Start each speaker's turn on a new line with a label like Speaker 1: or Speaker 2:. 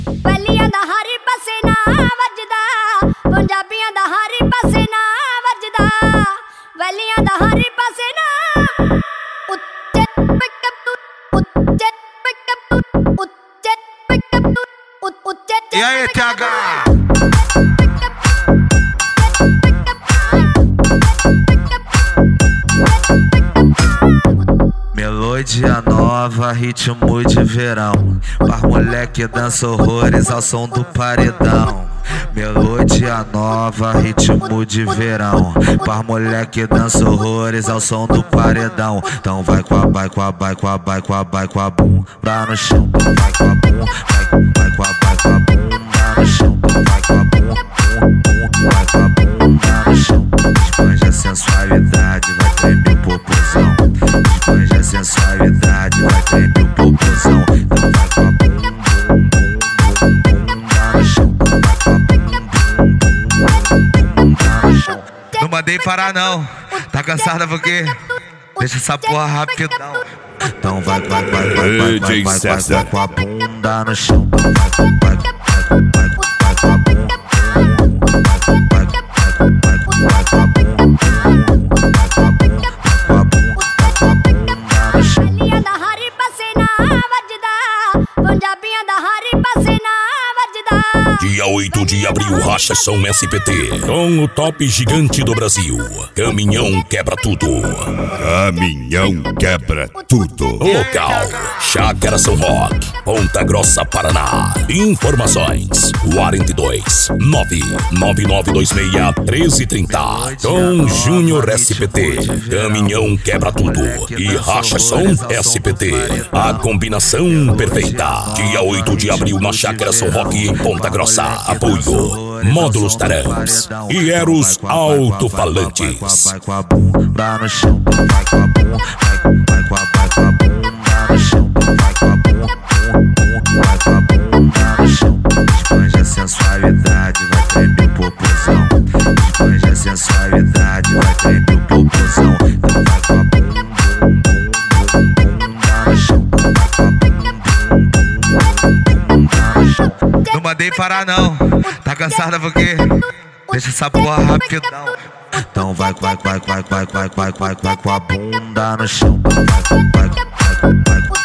Speaker 1: ਵੈਲੀਆਂ ਦਾ ਹਰੀ ਪਾਸੇ ਨਾ ਵੱਜਦਾ, ਪੰਜਾਬੀਆਂ ਦਾ ਹਰੀ ਪਾਸੇ ਨਾ ਵੱਜਦਾ। ਵੈਲੀਆਂ ਦਾ ਹਰੀ ਪਾਸੇ ਨਾ ਉੱਚੇ ਪਿਕਅਪ ਉੱਚੇ ਪਿਕਅਪ ਉੱਚੇ ਪਿਕਅਪ ਉੱਚੇ।
Speaker 2: E aí, TH? Melodia nova, ritmo de verão. Pras moleque dança horrores ao som do paredão. Melodia nova, ritmo de verão. Pras moleque dança horrores ao som do paredão. Então vai com a vai com a vai com a vai com a vai com a bunda no chão. Vai com a bunda, vai com a vai com a bunda no chão. Vai com a bunda, vai com a bunda no chão. Espanja a sensualidade, vai tremer o popozão. Espanja a sensualidade, vai tremer o popozão. Então vai com a bunda no chão. Vai com a bunda no chão. Não mandei parar não, tá cansada porque deixa essa porra rapidão. Então vai com a bunda no chão. Vai com a bunda, vai com a bunda no chão.
Speaker 1: ਵੈਲੀਆਂ ਦਾ ਹਰੀ ਪਾਸੇ ਨਾ ਵੱਜਦਾ, ਪੰਜਾਬੀਆਂ ਦਾ ਹਰੀ ਪਾਸੇ ਨਾ ਵੱਜਦਾ।
Speaker 3: Dia 8 de abril, Rachação SPT, com o top gigante do Brasil, Caminhão Quebra Tudo.
Speaker 4: Caminhão Quebra Tudo.
Speaker 3: Local, Chácara São Roque, Ponta Grossa, Paraná. Informações, 42 999261330. Com Júnior SPT, Caminhão Quebra Tudo e Rachação SPT. A combinação perfeita. Dia 8 de abril na Chácara São Roque, em Ponta Grossa. Apoio Módulos Taramps e Eros Alto-Falantes.
Speaker 2: Vai com a bunda no chão. Vai com a bunda, vai com a bunda no chão. Vai com a bunda, vai com a bunda no chão. Espanja a sensualidade, vai tremer o popozão. Espanja a sensualidade, vai tremer o popozão. Então vai com a bunda no chão. Vai com a bunda no chão. Não mandei parar não, tá cansada porque deixa essa porra rapidão. Então vai com a bunda no chão. Vai com